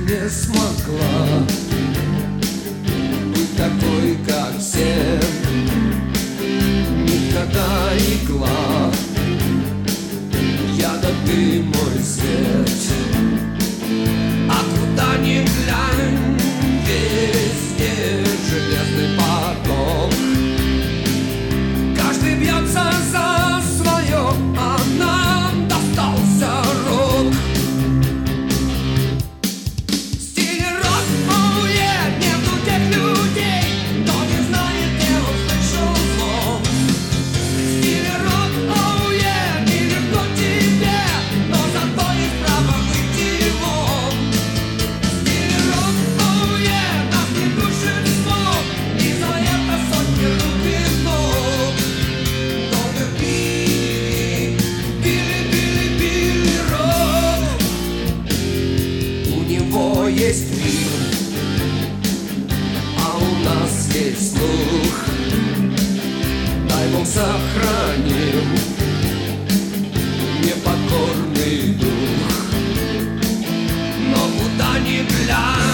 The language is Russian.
не смогла быть такой, как все. Никогда игла, я да ты мой свет. А куда ни глянь, везде железный поток. Каждый бьется за свое, а нам достался рок. В стиле рок, оу е, нету тех людей, кто не знает, где услышал звон. В стиле рок, оу е, нелегко тебе, но зато есть право выйти вон. В стиле рок, оу е, нас не душит смог, и за это сотни рук и ног. Долго били, били, били, били рок. У него есть мир, а у нас есть слух. Дай Бог сохраним непокорный дух. Но куда ни глянь,